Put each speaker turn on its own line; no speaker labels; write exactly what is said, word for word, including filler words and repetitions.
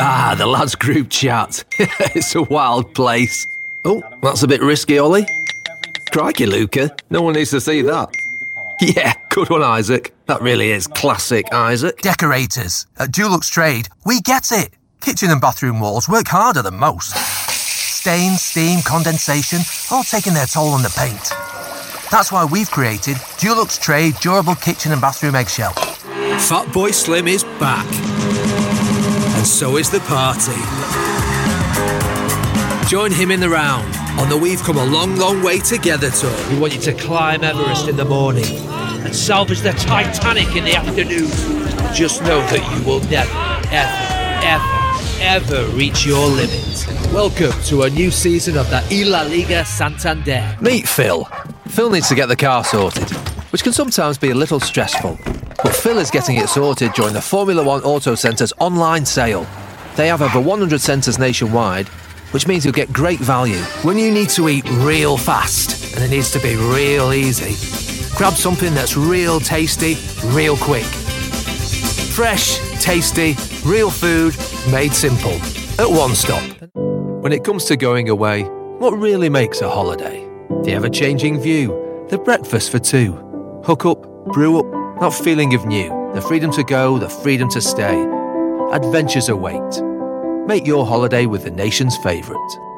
Ah, the lads' group chat. It's a wild place. Oh, that's a bit risky, Ollie. Crikey, Luca. No one needs to see that. Yeah, good one, Isaac. That really is classic Isaac.
Decorators. At Dulux Trade, we get it. Kitchen and bathroom walls work harder than most. Stain, steam, condensation, all taking their toll on the paint. That's why we've created Dulux Trade Durable Kitchen and Bathroom Eggshell.
Fatboy Slim is back. And so is the party. Join him in the round on the We've Come a Long, Long Way Together tour.
We want you to climb Everest in the morning and salvage the Titanic in the afternoon. Just know that you will never, ever, ever, ever reach your limit. Welcome to a new season of the Y La Liga Santander.
Meet Phil. Phil needs to get the car sorted, which can sometimes be a little stressful. But Phil is getting it sorted during the Formula One Auto Centre's online sale. They have over one hundred centres nationwide, which means you'll get great value.
When you need to eat real fast and it needs to be real easy, grab something that's real tasty, real quick. Fresh, tasty, real food made simple at One Stop.
When it comes to going away, what really makes a holiday? The ever-changing view, the breakfast for two, hook up, brew up, that feeling of new, the freedom to go, the freedom to stay. Adventures await. Make your holiday with the nation's favourite.